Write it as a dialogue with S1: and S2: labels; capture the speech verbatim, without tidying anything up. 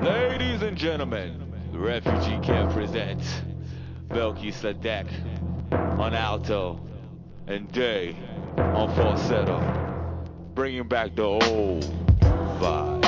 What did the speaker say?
S1: Ladies and gentlemen, the refugee camp presents Belky Sadek on alto and Day on falsetto, bringing back the old vibe.